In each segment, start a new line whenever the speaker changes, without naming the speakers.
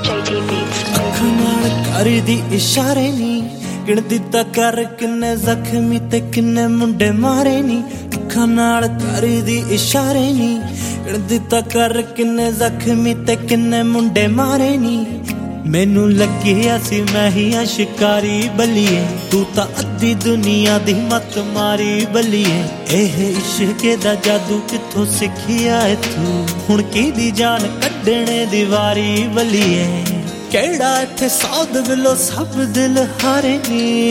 JT Beats.
ਅੱਖਾਂ ਨਾਲ ਕਰਦੀ ਇਸ਼ਾਰੇ ਨੀ ਗਿਣਦੀ ਤਾਂ ਕਰ ਕਿੰਨੇ ਜ਼ਖਮੀ ਤੇ ਕਿੰਨੇ ਮੁੰਡੇ ਮਾਰੇ ਨੀ ਅੱਖਾਂ ਨਾਲ ਕਰਦੀ ਇਸ਼ਾਰੇ ਨੀ ਗਿਣਦੀ ਤਾਂ ਕਰ ਕਿੰਨੇ ਜ਼ਖਮੀ ਤੇ ਕਿੰਨੇ ਮੁੰਡੇ ਮਾਰੇ ਨੀ ਮੈਨੂੰ ਲੱਗਿਆ ਸੀ ਮੈਂ ਹੀ ਆ ਸ਼ਿਕਾਰੀ ਬੱਲੀਏ ਤੂੰ ਤਾਂ ਅੱਧੀ ਦੁਨੀਆ ਦੀ ਮੱਤ ਮਾਰੀ ਬੱਲੀਏ ਇਹ ਇਸ਼ਕ ਦਾ ਜਾਦੂ ਕਿੱਥੋਂ ਸਿੱਖਿਆ ਏ ਤੂੰ ਹੁਣ ਕਿਹਦੀ ਜਾਨ ਕੱਢਣੇ ਦੀ ਵਾਰੀ ਬੱਲੀਏ ਕਿਹੜਾ ਇੱਥੇ ਸੌਦ ਵਿਲੋ ਸਭ ਦਿਲ ਹਾਰੇ ਨੀ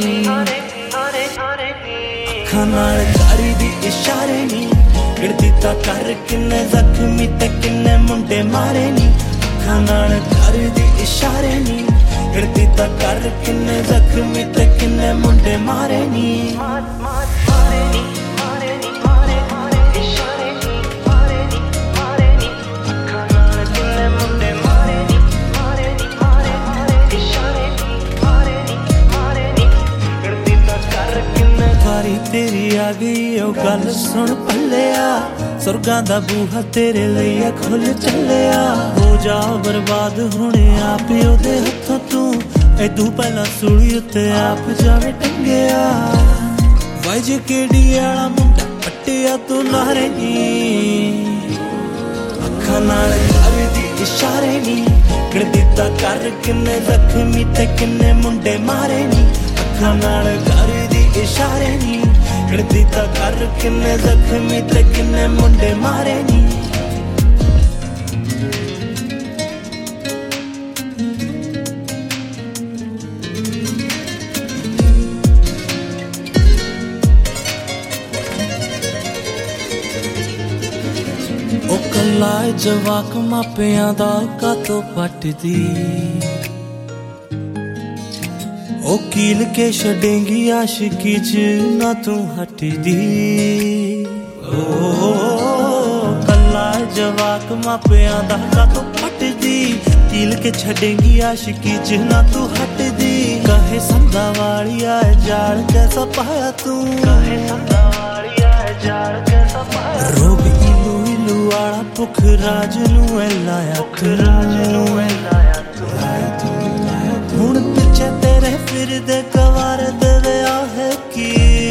ਅੱਖਾਂ ਨਾਲ ਕਰਦੀ ਇਸ਼ਾਰੇ ਨੀ ਗਿਣਦੀ ਤਾਂ ਕਰ ਕਿੰਨੇ ਜ਼ਖਮੀ ਤੇ ਕਿੰਨੇ ਮੁੰਡੇ ਮਾਰੇ ਨੀ ਅੱਖਾਂ ਨਾਲ ਕਰਦੀ ਇਸ਼ਾਰੇ ਨੀ ਗਿਣਦੀ ਤਾਂ ਕਰ ਕਿੰਨੇ ਜ਼ਖਮੀ ਤੇ ਕਿੰਨੇ ਮੁੰਡੇ ਮਾਰੇ ਨੀ तेरी आ गई ओ गल सुन पल्लिया सुरगां दा बूहा तेरे लिए खुल चलिया हो जा बर्बाद हुणे आप ओदे हत्थों तू ऐदू पहला सूली उत्ते आप जावे टंगिया वाज केडी वाला मुंडा पट्टिया तू नारे नी अखां नाल करदी इशारे नी गिणदी तां कर किन्ने जख्मी ते किन्ने मुंडे मारे नी अखां नाल करदी इशारे नी गिणदी तां कर किन्ने जख्मी ते किन्ने मुंडे मारे नी ओ कल्ला जवाक मापियां दा कातों पटदी ओ कील के छड़ेंगी आशिकी च ना तू हटदी ओ कल्ला जवाक मापियां दा कातों पटदी कील के छड़ेंगी आशिकी च ना तू हटदी कहे संदा वाली आए जाल कैसा पाया तू कहे संदा वाली आए जाल कैसा पाया रोग इलू इलू वाला भुख राज नू लाया भुख राज नू लाया तू हुण पिछे तेरे फिर दे कवार दे विआह की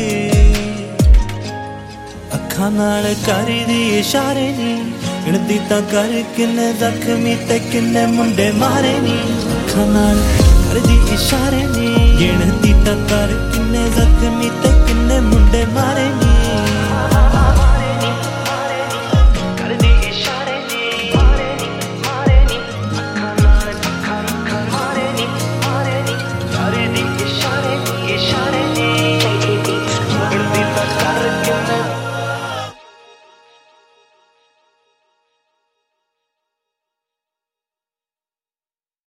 अखां नाल करदी इशारे नी गिणदी तां कर किन्ने जख्मी ते किन्ने मुंडे मारे नी अखां नाल करदी इशारे नी गिणदी तां कर किन्ने जख्मी ते किन्ने मुंडे